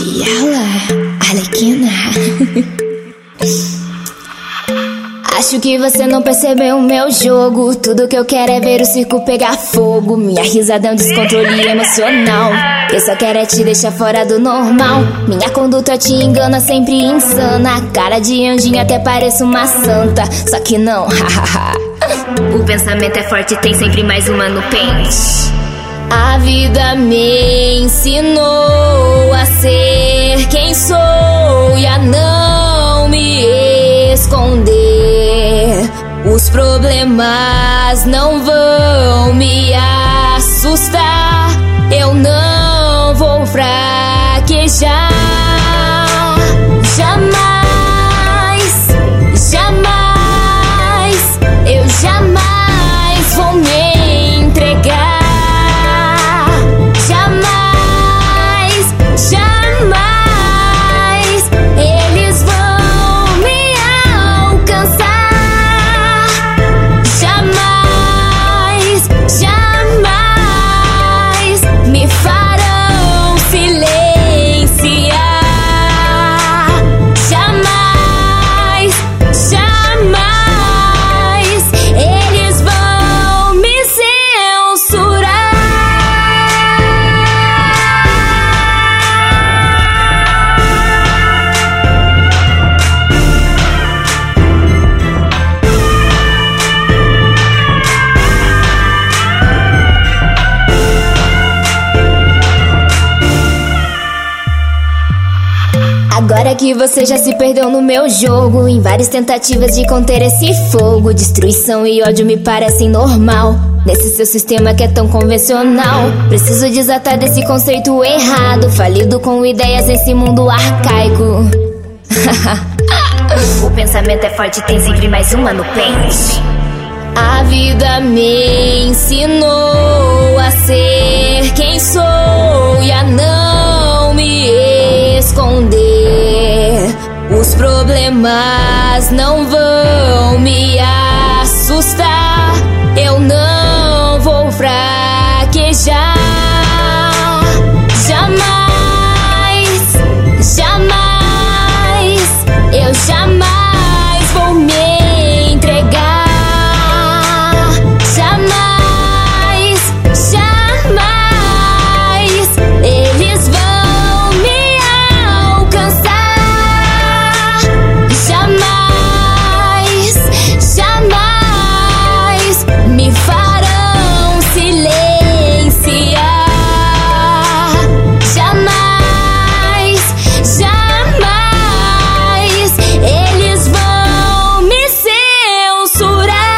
E ela, Arlequina. Acho que você não percebeu o meu jogo. Tudo que eu quero é ver o circo pegar fogo. Minha risada é um descontrole emocional. Eu só quero é te deixar fora do normal. Minha conduta te engana, sempre insana. Cara de anjinho até pareço uma santa. Só que não, hahaha. O pensamento é forte, tem sempre mais uma no pente. A vida me ensinou a ser quem sou e a não me esconder. Os problemas não vão me assustar. Eu não vou fraquejar. Jamais, jamais, eu jamais vou me entregar. Jamais, jamais eles vão me alcançar. Jamais, jamais me farão silenciar. Jamais, jamais eles vão me censurar. Agora que você já se perdeu no meu jogo, em várias tentativas de conter esse fogo, destruição e ódio me parecem normal nesse seu sistema que é tão convencional. Preciso desatar desse conceito errado, falido com ideias nesse mundo arcaico. O pensamento é forte, tem sempre mais uma no pente. A vida me ensinou a ser quem sou e a não me esconder. Os problemas não vão me assustar. Eu não vou fraquejar. Jamais, jamais, eu jamais vou me entregar. Jamais, jamais eles vão me alcançar. Jamais, jamais me farão silenciar. Jamais, jamais eles vão me censurar.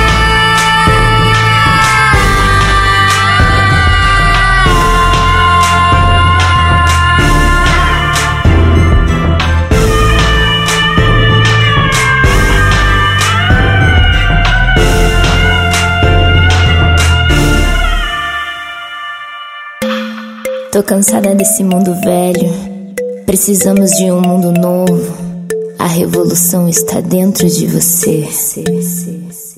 Tô cansada desse mundo velho. Precisamos de um mundo novo. A revolução está dentro de você.